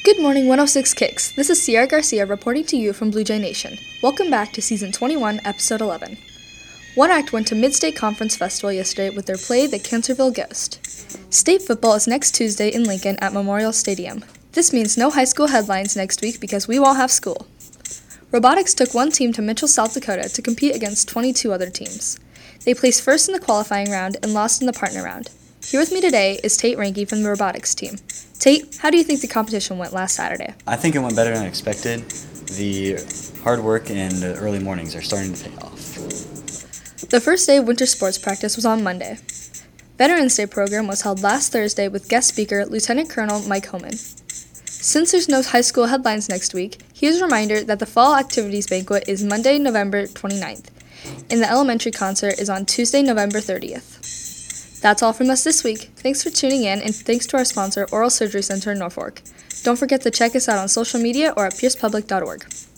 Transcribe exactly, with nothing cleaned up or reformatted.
Good morning, one oh six Kicks. This is Sierra Garcia reporting to you from Blue Jay Nation. Welcome back to Season twenty-one, Episode eleven. One Act went to Mid-State Conference Festival yesterday with their play, The Cancerville Ghost. State football is next Tuesday in Lincoln at Memorial Stadium. This means no high school headlines next week because we won't have school. Robotics took one team to Mitchell, South Dakota to compete against twenty-two other teams. They placed first in the qualifying round and lost in the partner round. Here with me today is Tate Ranke from the robotics team. Tate, how do you think the competition went last Saturday? I think it went better than expected. The hard work and the early mornings are starting to pay off. The first day of winter sports practice was on Monday. Veterans Day program was held last Thursday with guest speaker Lieutenant Colonel Mike Homan. Since there's no high school headlines next week, here's a reminder that the Fall Activities Banquet is Monday, November twenty-ninth, and the elementary concert is on Tuesday, November thirtieth. That's all from us this week. Thanks for tuning in, and thanks to our sponsor, Oral Surgery Center in Norfolk. Don't forget to check us out on social media or at pierce public dot org.